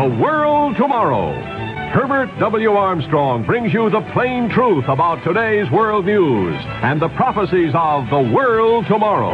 The World Tomorrow. Herbert W. Armstrong brings you the plain truth about today's world news and the prophecies of the world tomorrow.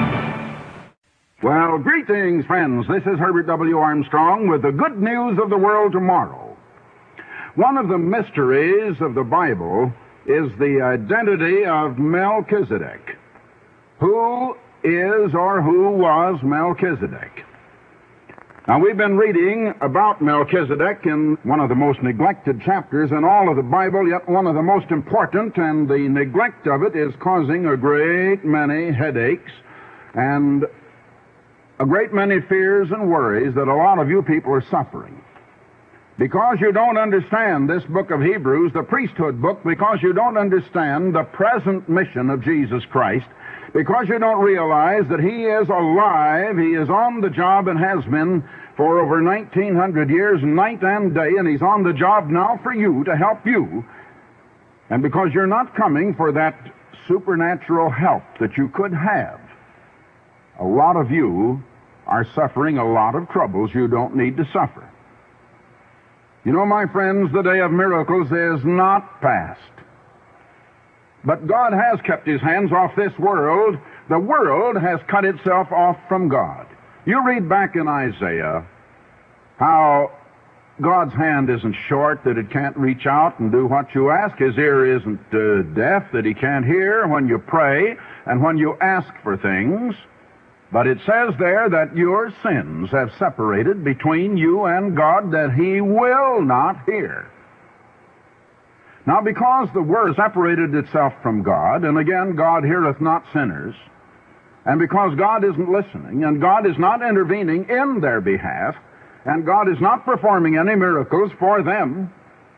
Well, greetings, friends. This is Herbert W. Armstrong with the good news of the world tomorrow. One of the mysteries of the Bible is the identity of Melchizedek. Who is or who was Melchizedek? Now, we've been reading about Melchizedek in one of the most neglected chapters in all of the Bible, yet one of the most important, and the neglect of it is causing a great many headaches and a great many fears and worries that a lot of you people are suffering. Because you don't understand this book of Hebrews, the priesthood book, because you don't understand the present mission of Jesus Christ, because you don't realize that He is alive, He is on the job and has been for over 1900 years, night and day, and He's on the job now for you, to help you. And because you're not coming for that supernatural help that you could have, a lot of you are suffering a lot of troubles you don't need to suffer. You know, my friends, the day of miracles is not past. But God has kept His hands off this world. The world has cut itself off from God. You read back in Isaiah how God's hand isn't short, that it can't reach out and do what you ask. His ear isn't deaf, that He can't hear when you pray and when you ask for things. But it says there that your sins have separated between you and God, that He will not hear. Now, because the Word separated itself from God, and again, God heareth not sinners, and because God isn't listening, and God is not intervening in their behalf, and God is not performing any miracles for them,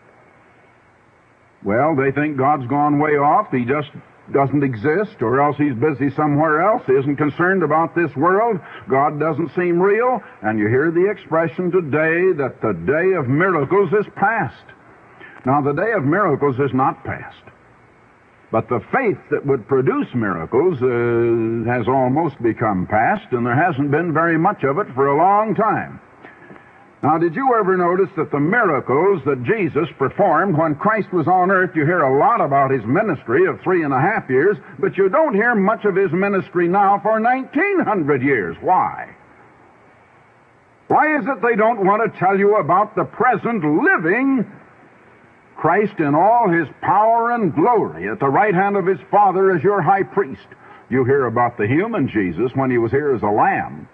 well, they think God's gone way off. He just doesn't exist, or else He's busy somewhere else. He isn't concerned about this world. God doesn't seem real. And you hear the expression today that the day of miracles is past. Now, the day of miracles is not past. But the faith that would produce miracles has almost become past, and there hasn't been very much of it for a long time. Now, did you ever notice that the miracles that Jesus performed when Christ was on earth, you hear a lot about His ministry of 3.5 years, but you don't hear much of His ministry now for 1900 years. Why? Why is it they don't want to tell you about the present living Christ in all His power and glory at the right hand of His Father as your high priest? You hear about the human Jesus when He was here as a lamb.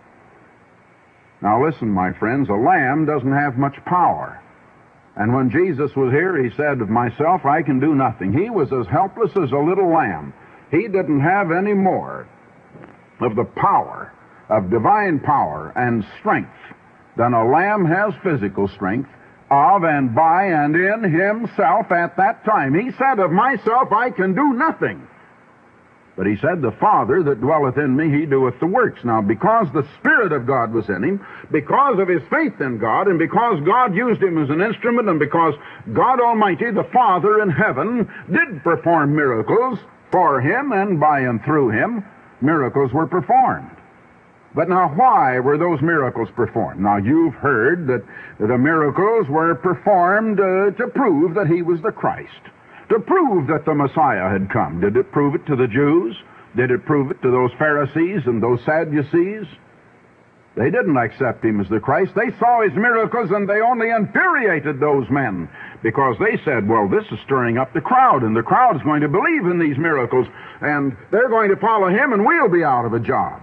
Now listen, my friends, a lamb doesn't have much power. And when Jesus was here, He said, "Of myself I can do nothing." He was as helpless as a little lamb. He didn't have any more of the power, of divine power and strength, than a lamb has physical strength, of and by and in Himself at that time. He said, "Of myself I can do nothing." But He said, "The Father that dwelleth in me, He doeth the works." Now, because the Spirit of God was in Him, because of His faith in God, and because God used Him as an instrument, and because God Almighty, the Father in heaven, did perform miracles for Him and by and through Him, miracles were performed. But now, why were those miracles performed? Now, you've heard that the miracles were performed to prove that He was the Christ, to prove that the Messiah had come. Did it prove it to the Jews? Did it prove it to those Pharisees and those Sadducees? They didn't accept Him as the Christ. They saw His miracles, and they only infuriated those men, because they said, "Well, this is stirring up the crowd, and the crowd is going to believe in these miracles, and they're going to follow Him, and we'll be out of a job."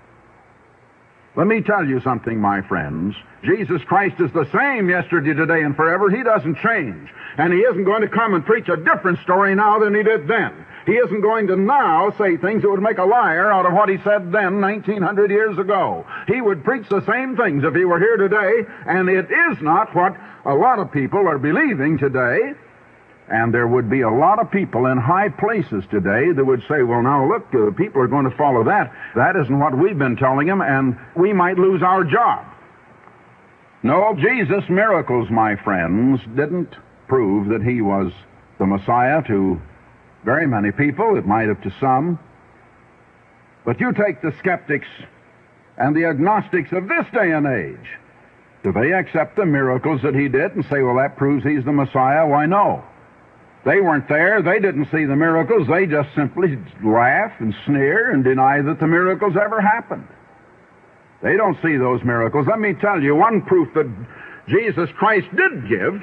Let me tell you something, my friends. Jesus Christ is the same yesterday, today, and forever. He doesn't change. And He isn't going to come and preach a different story now than He did then. He isn't going to now say things that would make a liar out of what He said then 1900 years ago. He would preach the same things if He were here today, and it is not what a lot of people are believing today. And there would be a lot of people in high places today that would say, "Well, now look, people are going to follow that. That isn't what we've been telling them, and we might lose our job." No, Jesus' miracles, my friends, didn't prove that He was the Messiah to very many people. It might have to some. But you take the skeptics and the agnostics of this day and age, Do they accept the miracles that he did and say, well, that proves he's the Messiah? Why, no. They weren't there. They didn't see the miracles. They just simply laugh and sneer and deny that the miracles ever happened. They don't see those miracles. Let me tell you, one proof that Jesus Christ did give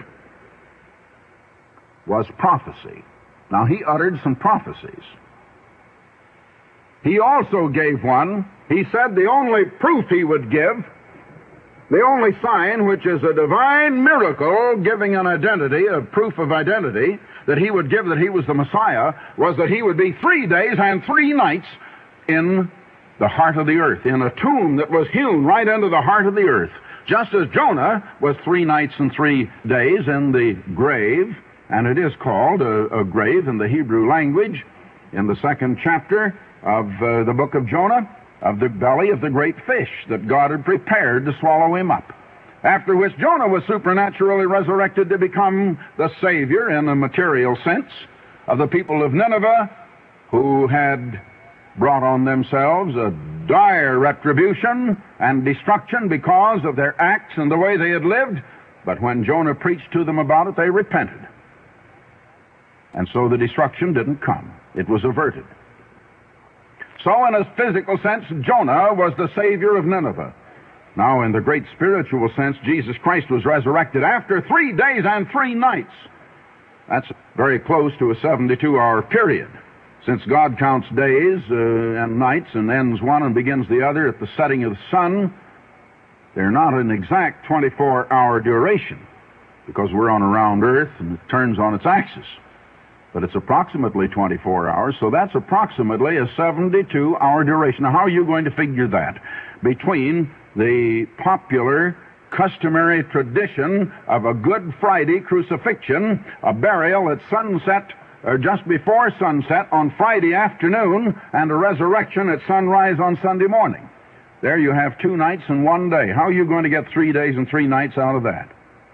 was prophecy. Now, he uttered some prophecies. He also gave one. He said the only proof he would give, the only sign, which is a divine miracle giving an identity, a proof of identity, that he would give that he was the Messiah, was that he would be 3 days and 3 nights in the heart of the earth, in a tomb that was hewn right into the heart of the earth. Just as Jonah was 3 nights and 3 days in the grave, and it is called a grave in the Hebrew language, in the 2nd chapter of the book of Jonah, of the belly of the great fish that God had prepared to swallow him up. After which Jonah was supernaturally resurrected to become the Savior in a material sense of the people of Nineveh, who had brought on themselves a dire retribution and destruction because of their acts and the way they had lived. But when Jonah preached to them about it, they repented. And so the destruction didn't come. It was averted. So in a physical sense, Jonah was the Savior of Nineveh. Now, in the great spiritual sense, Jesus Christ was resurrected after 3 days and 3 nights. That's very close to a 72-hour period. Since God counts days and nights and ends one and begins the other at the setting of the sun, they're not an exact 24-hour duration, because we're on a round earth and it turns on its axis. But it's approximately 24 hours, so that's approximately a 72-hour duration. Now, how are you going to figure that? Between the popular, customary tradition of a Good Friday crucifixion, a burial at sunset, or just before sunset on Friday afternoon, and a resurrection at sunrise on Sunday morning. There you have 2 nights and 1 day. How are you going to get 3 days and 3 nights out of that?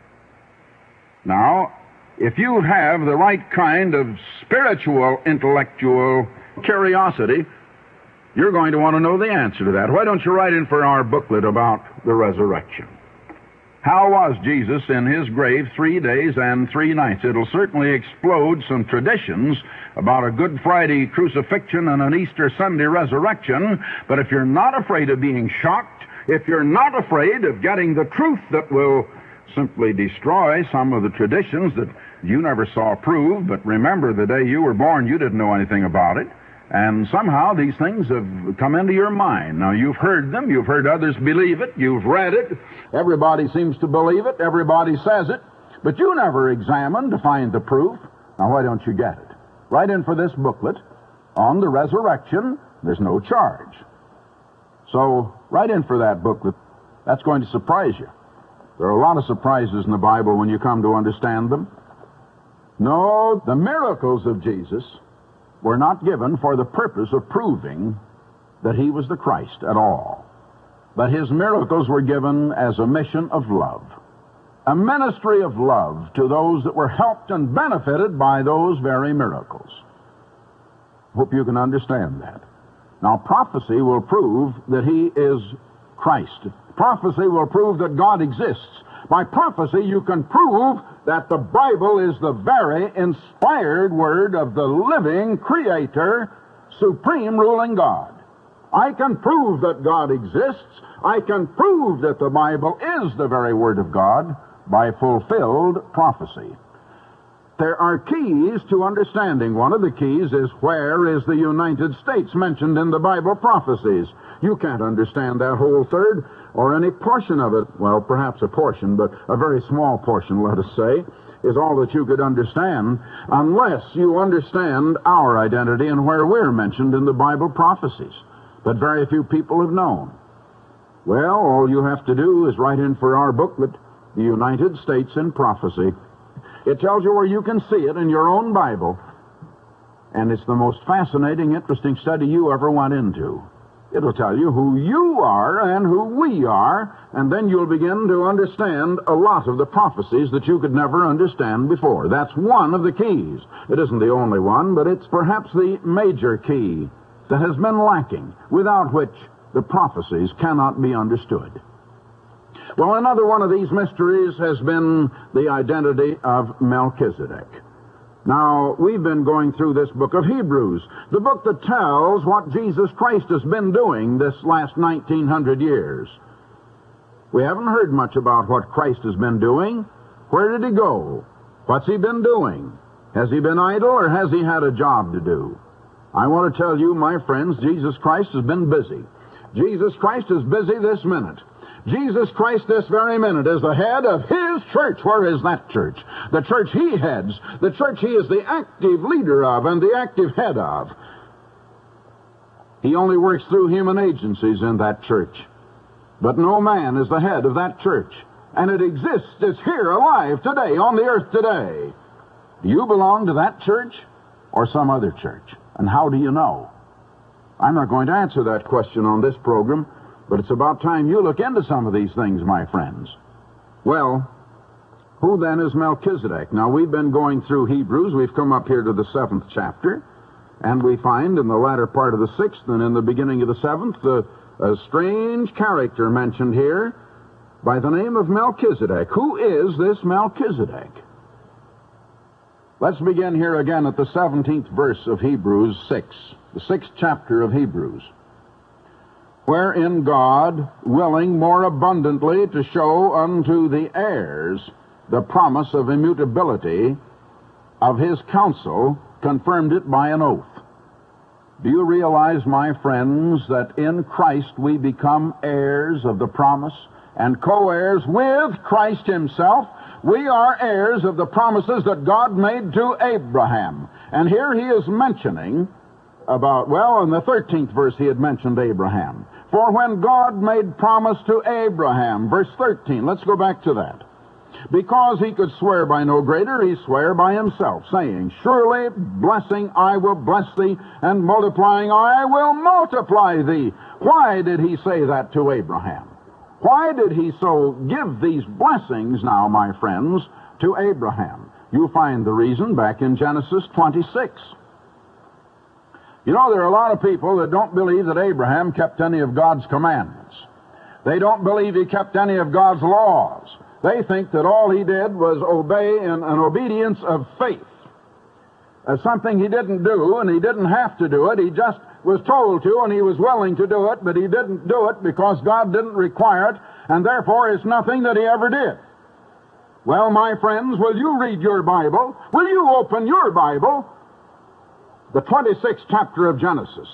Now, if you have the right kind of spiritual, intellectual curiosity, you're going to want to know the answer to that. Why don't you write in for our booklet about the resurrection? How was Jesus in his grave 3 days and 3 nights? It'll certainly explode some traditions about a Good Friday crucifixion and an Easter Sunday resurrection, but if you're not afraid of being shocked, if you're not afraid of getting the truth that will simply destroy some of the traditions that you never saw proved, but remember, the day you were born, you didn't know anything about it. And somehow these things have come into your mind. Now, you've heard them. You've heard others believe it. You've read it. Everybody seems to believe it. Everybody says it. But you never examined to find the proof. Now, why don't you get it? Write in for this booklet on the resurrection. There's no charge. So, write in for that booklet. That's going to surprise you. There are a lot of surprises in the Bible when you come to understand them. No, the miracles of Jesus were not given for the purpose of proving that he was the Christ at all. But his miracles were given as a mission of love, a ministry of love to those that were helped and benefited by those very miracles. Hope you can understand that. Now, prophecy will prove that he is Christ. Prophecy will prove that God exists. By prophecy, you can prove that the Bible is the very inspired word of the living Creator, supreme ruling God. I can prove that God exists. I can prove that the Bible is the very Word of God by fulfilled prophecy. There are keys to understanding. One of the keys is, where is the United States mentioned in the Bible prophecies? You can't understand that whole third or any portion of it. Well, perhaps a portion, but a very small portion, let us say, is all that you could understand unless you understand our identity and where we're mentioned in the Bible prophecies. But very few people have known. Well, all you have to do is write in for our booklet, The United States in Prophecy. It tells you where you can see it in your own Bible. And it's the most fascinating, interesting study you ever went into. It'll tell you who you are and who we are, and then you'll begin to understand a lot of the prophecies that you could never understand before. That's one of the keys. It isn't the only one, but it's perhaps the major key that has been lacking, without which the prophecies cannot be understood. Well, another one of these mysteries has been the identity of Melchizedek. Now, we've been going through this book of Hebrews, the book that tells what Jesus Christ has been doing this last 1900 years. We haven't heard much about what Christ has been doing. Where did he go? What's he been doing? Has he been idle, or has he had a job to do? I want to tell you, my friends, Jesus Christ has been busy. Jesus Christ is busy this minute. Jesus Christ this very minute is the head of his church. Where is that church? The church he heads. The church he is the active leader of and the active head of. He only works through human agencies in that church. But no man is the head of that church. And it exists. It's here, alive today, on the earth today. Do you belong to that church or some other church? And how do you know? I'm not going to answer that question on this program, but it's about time you look into some of these things, my friends. Well, who then is Melchizedek? Now, we've been going through Hebrews. We've come up here to the 7th chapter, and we find in the latter part of the 6th and in the beginning of the 7th a strange character mentioned here by the name of Melchizedek. Who is this Melchizedek? Let's begin here again at the 17th verse of Hebrews 6, the 6th chapter of Hebrews. Wherein God, willing more abundantly to show unto the heirs the promise of immutability of his counsel, confirmed it by an oath. Do you realize, my friends, that in Christ we become heirs of the promise and co-heirs with Christ himself? We are heirs of the promises that God made to Abraham. And here he is mentioning about, well, in the 13th verse he had mentioned Abraham. For when God made promise to Abraham, verse 13, let's go back to that. Because he could swear by no greater, he sware by himself, saying, Surely blessing I will bless thee, and multiplying I will multiply thee. Why did he say that to Abraham? Why did he so give these blessings now, my friends, to Abraham? You'll find the reason back in Genesis 26. You know, there are a lot of people that don't believe that Abraham kept any of God's commandments. They don't believe he kept any of God's laws. They think that all he did was obey in an obedience of faith. Something he didn't do, and he didn't have to do it. He just was told to, and he was willing to do it, but he didn't do it because God didn't require it, and therefore it's nothing that he ever did. Well, my friends, will you read your Bible? Will you open your Bible? The 26th chapter of Genesis.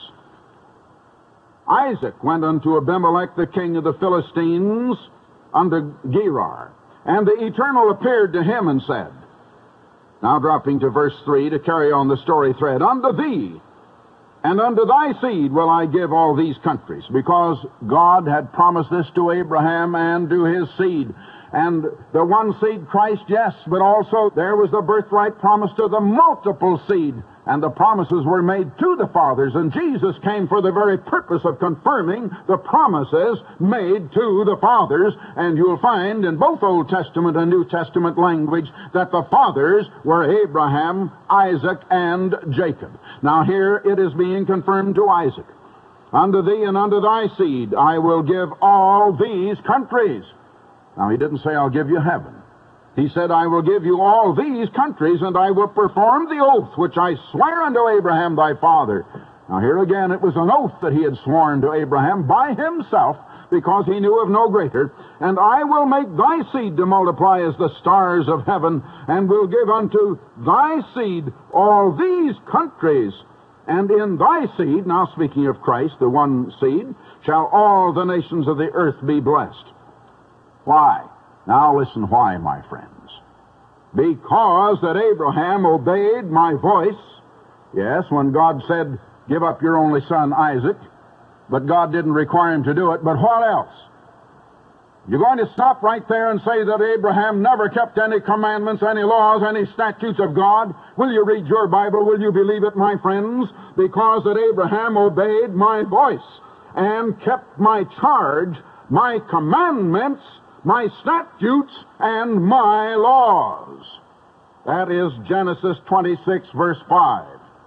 Isaac went unto Abimelech, the king of the Philistines, unto Gerar. And the Eternal appeared to him and said, now dropping to verse 3 to carry on the story thread, Unto thee and unto thy seed will I give all these countries, because God had promised this to Abraham and to his seed. And the one seed, Christ, yes, but also there was the birthright promise to the multiple seed. And the promises were made to the fathers, and Jesus came for the very purpose of confirming the promises made to the fathers. And you'll find in both Old Testament and New Testament language that the fathers were Abraham, Isaac, and Jacob. Now here it is being confirmed to Isaac. Unto thee and unto thy seed I will give all these countries. Now he didn't say I'll give you heaven. He said, I will give you all these countries, and I will perform the oath which I swear unto Abraham thy father. Now here again, it was an oath that he had sworn to Abraham by himself, because he knew of no greater. And I will make thy seed to multiply as the stars of heaven, and will give unto thy seed all these countries. And in thy seed, now speaking of Christ, the one seed, shall all the nations of the earth be blessed. Why? Now listen why, my friends. Because that Abraham obeyed my voice. Yes, when God said, give up your only son, Isaac. But God didn't require him to do it. But what else? You're going to stop right there and say that Abraham never kept any commandments, any laws, any statutes of God? Will you read your Bible? Will you believe it, my friends? Because that Abraham obeyed my voice and kept my charge, my commandments, my statutes, and my laws. That is Genesis 26, verse 5.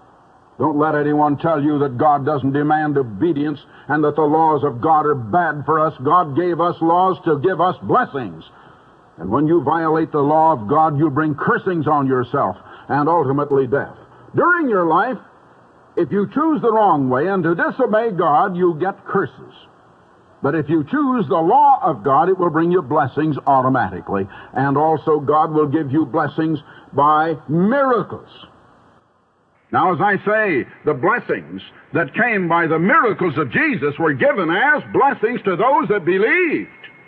Don't let anyone tell you that God doesn't demand obedience and that the laws of God are bad for us. God gave us laws to give us blessings. And when you violate the law of God, you bring cursings on yourself and ultimately death. During your life, if you choose the wrong way and to disobey God, you get curses. But if you choose the law of God, it will bring you blessings automatically. And also God will give you blessings by miracles. Now, as I say, the blessings that came by the miracles of Jesus were given as blessings to those that believed.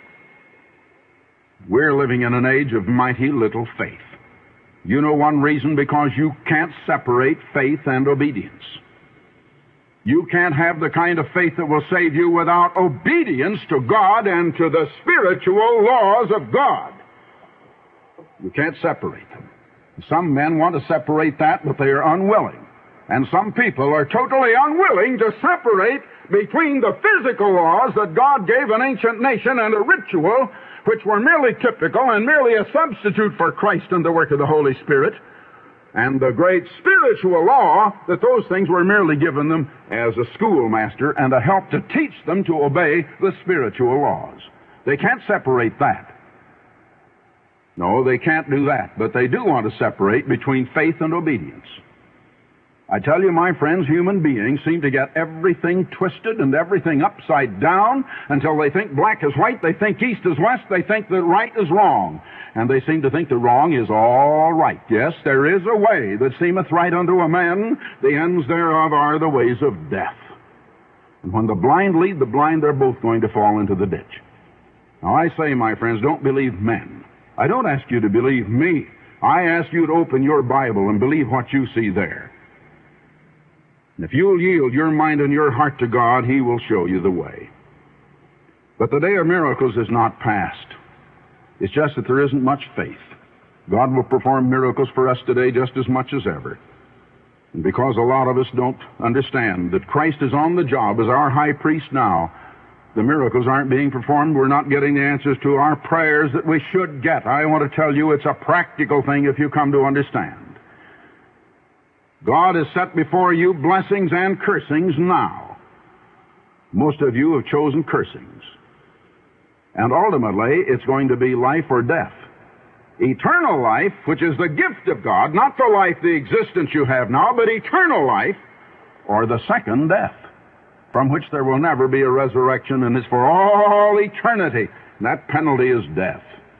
We're living in an age of mighty little faith. You know one reason? Because you can't separate faith and obedience. You can't have the kind of faith that will save you without obedience to God and to the spiritual laws of God. You can't separate them. Some men want to separate that, but they are unwilling. And some people are totally unwilling to separate between the physical laws that God gave an ancient nation and a ritual which were merely typical and merely a substitute for Christ and the work of the Holy Spirit, and the great spiritual law that those things were merely given them as a schoolmaster and a help to teach them to obey the spiritual laws. They can't separate that. No, they can't do that, but they do want to separate between faith and obedience. I tell you, my friends, human beings seem to get everything twisted and everything upside down until they think black is white, they think east is west, they think that right is wrong. And they seem to think the wrong is all right. Yes, there is a way that seemeth right unto a man, the ends thereof are the ways of death. And when the blind lead the blind, they're both going to fall into the ditch. Now I say, my friends, don't believe men. I don't ask you to believe me. I ask you to open your Bible and believe what you see there. And if you'll yield your mind and your heart to God, He will show you the way. But the day of miracles is not past. It's just that there isn't much faith. God will perform miracles for us today just as much as ever. And because a lot of us don't understand that Christ is on the job as our high priest now, the miracles aren't being performed. We're not getting the answers to our prayers that we should get. I want to tell you it's a practical thing if you come to understand. God has set before you blessings and cursings now. Most of you have chosen cursings. And ultimately, it's going to be life or death. Eternal life, which is the gift of God, not the life, the existence you have now, but eternal life, or the second death, from which there will never be a resurrection, and is for all eternity. And that penalty is death.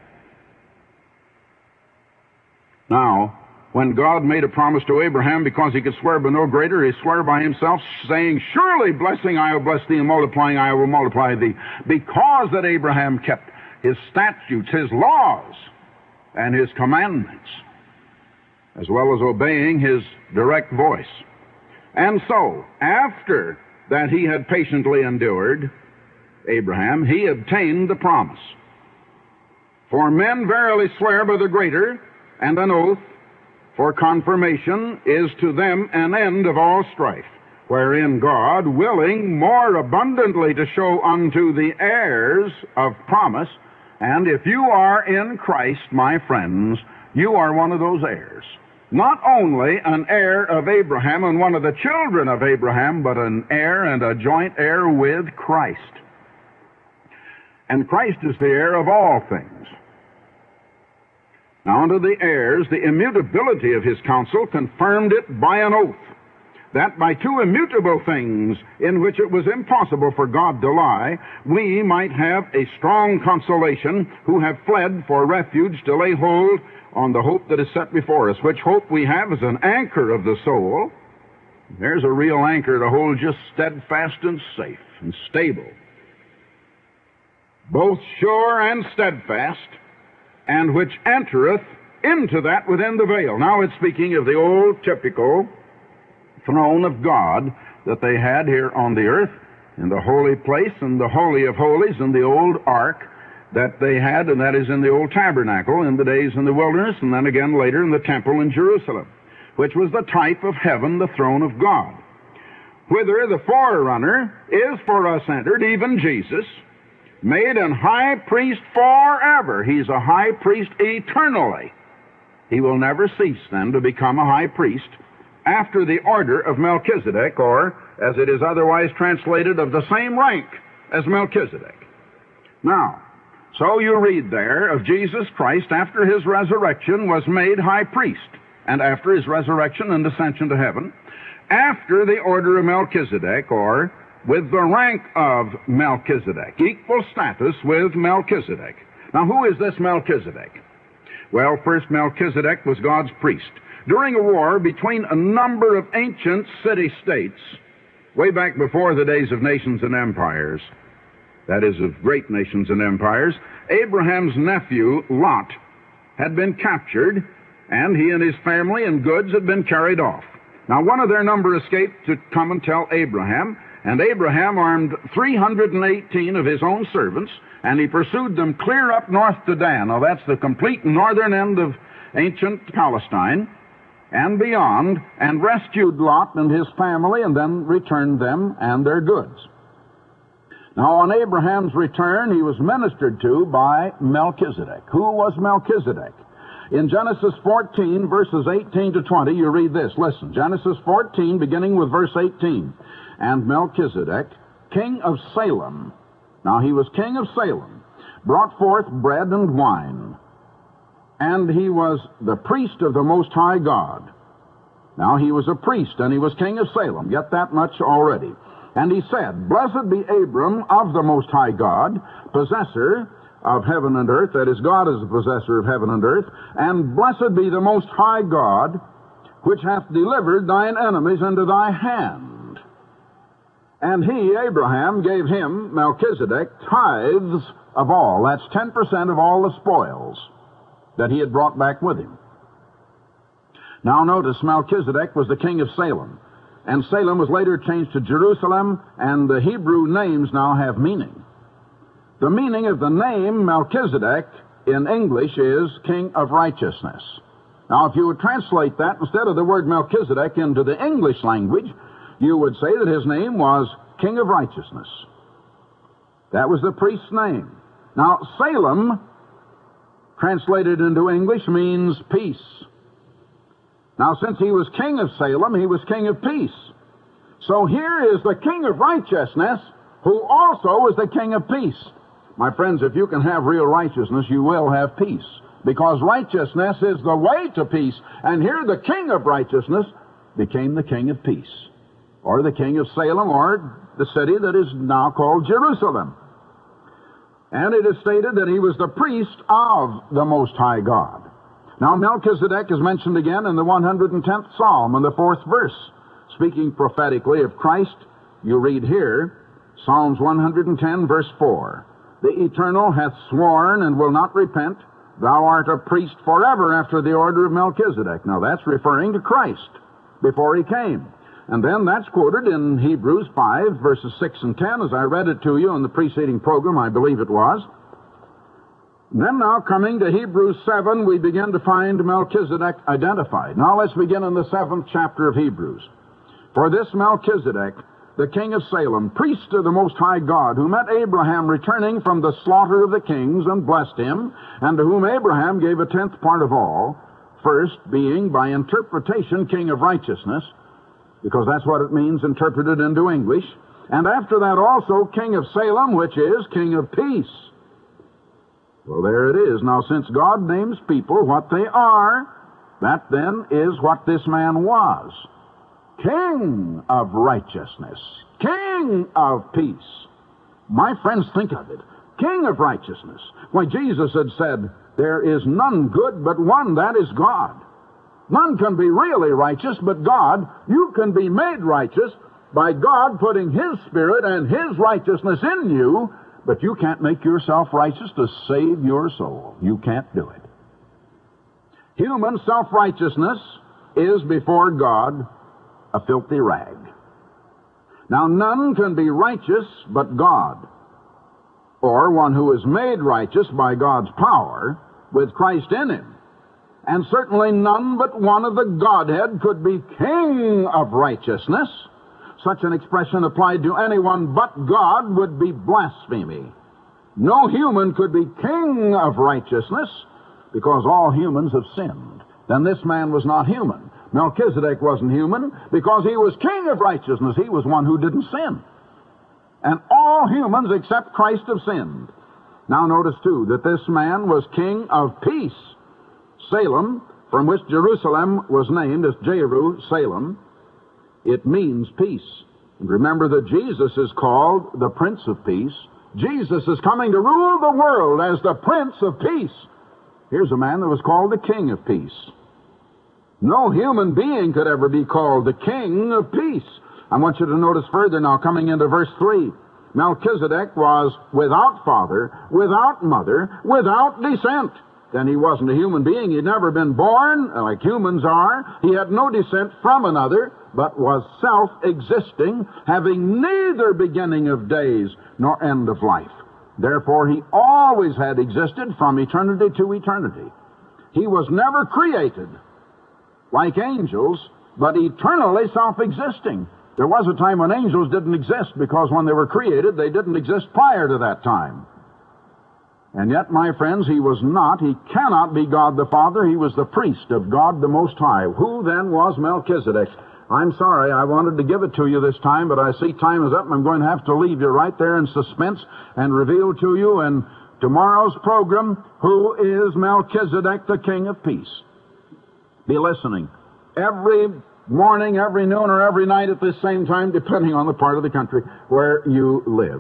Now, when God made a promise to Abraham, because he could swear by no greater, he swore by himself, saying, surely blessing I will bless thee, and multiplying I will multiply thee. Because that Abraham kept his statutes, his laws, and his commandments, as well as obeying his direct voice. And so, after that he had patiently endured, Abraham, he obtained the promise. For men verily swear by the greater, and an oath for confirmation is to them an end of all strife, wherein God, willing more abundantly to show unto the heirs of promise, and if you are in Christ, my friends, you are one of those heirs. Not only an heir of Abraham and one of the children of Abraham, but an heir and a joint heir with Christ. And Christ is the heir of all things. Now unto the heirs, the immutability of his counsel confirmed it by an oath, that by two immutable things in which it was impossible for God to lie, we might have a strong consolation who have fled for refuge to lay hold on the hope that is set before us, which hope we have as an anchor of the soul. There's a real anchor to hold just steadfast and safe and stable, both sure and steadfast, and which entereth into that within the veil. Now it's speaking of the old typical throne of God that they had here on the earth, in the holy place and the holy of holies, and the old ark that they had, and that is in the old tabernacle in the days in the wilderness, and then again later in the temple in Jerusalem, which was the type of heaven, the throne of God, whither the forerunner is for us entered, even Jesus, made an high priest forever. He's a high priest eternally. He will never cease then to become a high priest after the order of Melchizedek, or, as it is otherwise translated, of the same rank as Melchizedek. Now, so you read there of Jesus Christ after his resurrection was made high priest, and after his resurrection and ascension to heaven, after the order of Melchizedek, or with the rank of Melchizedek, equal status with Melchizedek. Now, who is this Melchizedek? Well, first, Melchizedek was God's priest. During a war between a number of ancient city-states, way back before the days of nations and empires, that is, of great nations and empires, Abraham's nephew, Lot, had been captured, and he and his family and goods had been carried off. Now, one of their number escaped to come and tell Abraham, and Abraham armed 318 of his own servants, and he pursued them clear up north to Dan. Now, that's the complete northern end of ancient Palestine, and beyond, and rescued Lot and his family, and then returned them and their goods. Now, on Abraham's return, he was ministered to by Melchizedek. Who was Melchizedek? In Genesis 14, verses 18 to 20, you read this. Listen, Genesis 14, beginning with verse 18. And Melchizedek, king of Salem, now he was king of Salem, brought forth bread and wine, and he was the priest of the Most High God. Now he was a priest, and he was king of Salem. Get that much already. And he said, Blessed be Abram of the Most High God, possessor of heaven and earth, that is, God is the possessor of heaven and earth, and blessed be the Most High God, which hath delivered thine enemies into thy hand. And he, Abraham, gave him, Melchizedek, tithes of all. That's 10% of all the spoils that he had brought back with him. Now notice, Melchizedek was the king of Salem, and Salem was later changed to Jerusalem, and the Hebrew names now have meaning. The meaning of the name Melchizedek in English is King of Righteousness. Now, if you would translate that instead of the word Melchizedek into the English language, you would say that his name was King of Righteousness. That was the priest's name. Now, Salem, translated into English, means peace. Now, since he was king of Salem, he was king of peace. So here is the King of Righteousness, who also is the King of peace. My friends, if you can have real righteousness, you will have peace, because righteousness is the way to peace. And here the King of Righteousness became the King of peace, or the King of Salem, or the city that is now called Jerusalem. And it is stated that he was the priest of the Most High God. Now, Melchizedek is mentioned again in the 110th Psalm, in the 4th verse. Speaking prophetically of Christ, you read here, Psalms 110, verse 4. The Eternal hath sworn and will not repent. Thou art a priest forever after the order of Melchizedek. Now, that's referring to Christ before he came. And then that's quoted in Hebrews 5, verses 6 and 10, as I read it to you in the preceding program, I believe it was. Then now, coming to Hebrews 7, we begin to find Melchizedek identified. Now let's begin in the 7th chapter of Hebrews. For this Melchizedek, the king of Salem, priest of the Most High God, who met Abraham returning from the slaughter of the kings and blessed him, and to whom Abraham gave a 10th part of all, first being by interpretation King of Righteousness, because that's what it means interpreted into English, and after that also King of Salem, which is King of Peace. Well, there it is. Now, since God names people what they are, that then is what this man was. King of Righteousness. King of Peace. My friends, think of it. King of Righteousness. Why, Jesus had said, there is none good but one, that is God. None can be really righteous but God. You can be made righteous by God putting His Spirit and His righteousness in you, but you can't make yourself righteous to save your soul. You can't do it. Human self-righteousness is before God a filthy rag. Now, none can be righteous but God, or one who is made righteous by God's power with Christ in him. And certainly none but one of the Godhead could be King of Righteousness. Such an expression applied to anyone but God would be blasphemy. No human could be King of Righteousness, because all humans have sinned. Then this man was not human, Melchizedek wasn't human because he was king of righteousness. He was one who didn't sin. And all humans except Christ have sinned. Now notice, too, that this man was king of peace. Salem, from which Jerusalem was named as Jerusalem, it means peace. And remember that Jesus is called the Prince of Peace. Jesus is coming to rule the world as the Prince of Peace. Here's a man that was called the King of Peace. No human being could ever be called the King of Peace. I want you to notice further now, coming into verse 3. Melchizedek was without father, without mother, without descent. Then he wasn't a human being. He'd never been born like humans are. He had no descent from another, but was self-existing, having neither beginning of days nor end of life. Therefore, he always had existed from eternity to eternity. He was never created like angels, but eternally self-existing. There was a time when angels didn't exist because when they were created, they didn't exist prior to that time. And yet, my friends, he was not, he cannot be God the Father. He was the priest of God the Most High. Who then was Melchizedek? I'm sorry, I wanted to give it to you this time, but I see time is up, and I'm going to have to leave you right there in suspense and reveal to you in tomorrow's program, who is Melchizedek, the King of Peace. Be listening. Every morning, every noon, or every night at this same time, depending on the part of the country where you live.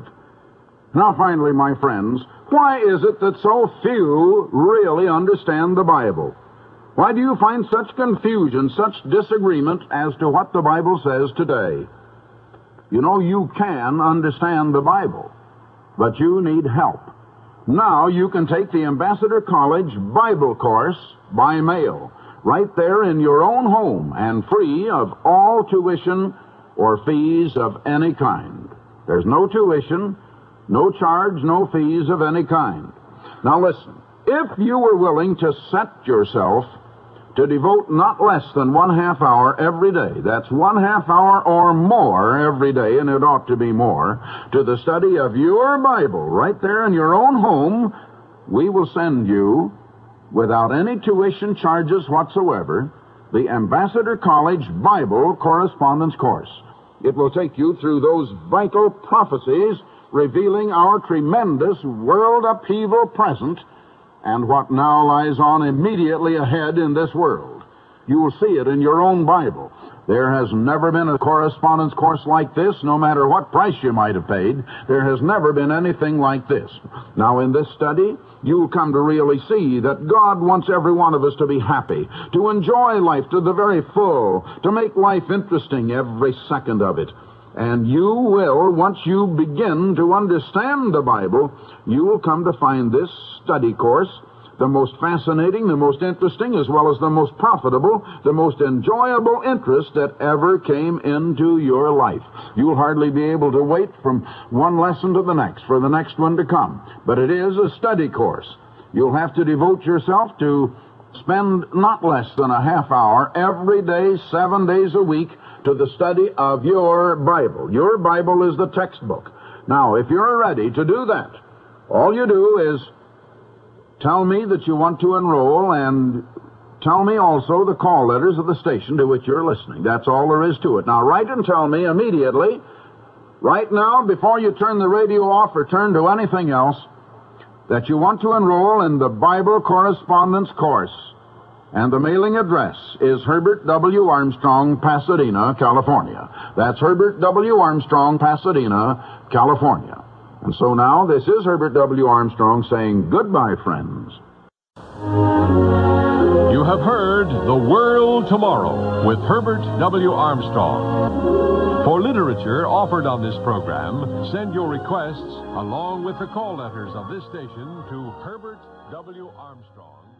Now, finally, my friends, why is it that so few really understand the Bible? Why do you find such confusion, such disagreement as to what the Bible says today? You know, you can understand the Bible, but you need help. Now you can take the Ambassador College Bible course by mail, right there in your own home, and free of all tuition or fees of any kind. There's no tuition, no charge, no fees of any kind. Now listen, if you were willing to set yourself to devote not less than 1/2 hour every day, that's 1/2 hour or more every day, and it ought to be more, to the study of your Bible right there in your own home, we will send you, without any tuition charges whatsoever, the Ambassador College Bible Correspondence Course. It will take you through those vital prophecies revealing our tremendous world upheaval present and what now lies on immediately ahead in this world. You will see it in your own Bible. There has never been a correspondence course like this, no matter what price you might have paid. There has never been anything like this. Now, in this study, you'll come to really see that God wants every one of us to be happy, to enjoy life to the very full, to make life interesting every second of it. And you will, once you begin to understand the Bible, you will come to find this study course the most fascinating, the most interesting, as well as the most profitable, the most enjoyable interest that ever came into your life. You'll hardly be able to wait from one lesson to the next for the next one to come. But it is a study course. You'll have to devote yourself to spend not less than 1/2 hour every day, 7 days a week, to the study of your Bible. Your Bible is the textbook. Now, if you're ready to do that, all you do is tell me that you want to enroll, and tell me also the call letters of the station to which you're listening. That's all there is to it. Now, write and tell me immediately, right now, before you turn the radio off or turn to anything else, that you want to enroll in the Bible Correspondence Course. And the mailing address is Herbert W. Armstrong, Pasadena, California. That's Herbert W. Armstrong, Pasadena, California. And so now, this is Herbert W. Armstrong saying goodbye, friends. You have heard The World Tomorrow with Herbert W. Armstrong. For literature offered on this program, send your requests along with the call letters of this station to Herbert W. Armstrong.